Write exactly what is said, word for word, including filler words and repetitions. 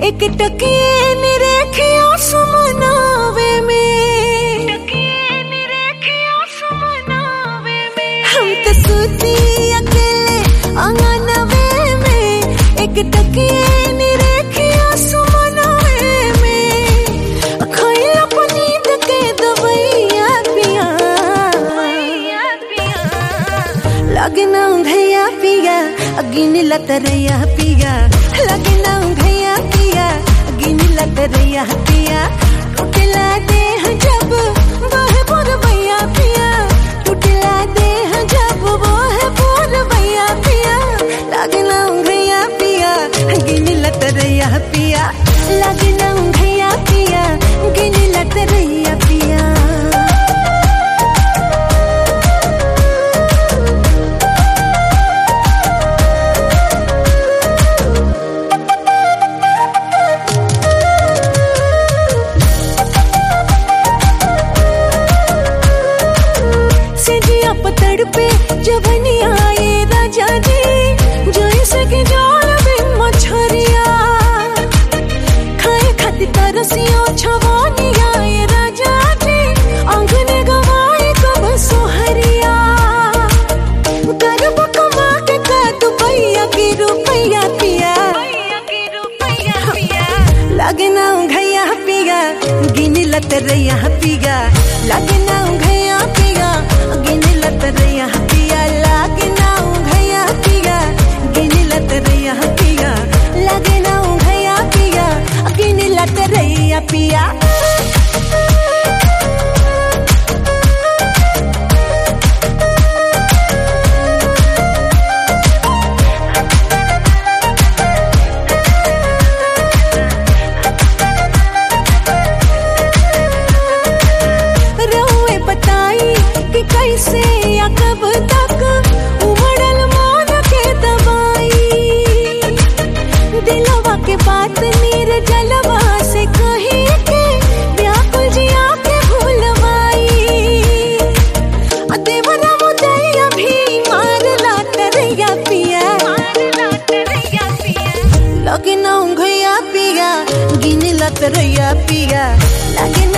एक टकिए निरेखिया सुमनावे में, हम तो सूती अकेले आंगनवे में, एक टकिए निरेखिया सुमनावे में, खइला पनीत के दवैया पिया, लगना भैया पिया अगिन लतरैया पिया, लगना भैया पिया अगिन लतरैया पिया, टूटला देह जब बहे पुर भैया पिया, टूटला देह जब बहे पुर भैया पिया, लगना भैया पिया अगिन लतरैया पिया, लगना भैया पिया अगिन लतरैया पिया। पतड़ पे जवनी आए राजा जी, जैसे कि जाल में मछरिया, खाए खाती तरसियो छवानी आए राजा जी, आंगने गवाए कब सोहरिया, करब कमा के कादू भैया की रुपैया पिया, लगना घैया पिया गिन लतरैया पिया, लगना घैया पिया गिन लतरैया पिया, लगना घैया पिया गिन लतरैया पिया, लगना घैया पिया गिन लतरैया पिया। कैसे या कब तक उमड़ल मान के दवाई, दिलवा के बात नीर जलवा से कही के व्याकुल जिया के भूलवाई, देवरा मुदैया भी मार लतरैया पिया, लगना घैया पिया गिन लतरैया पिया, लगना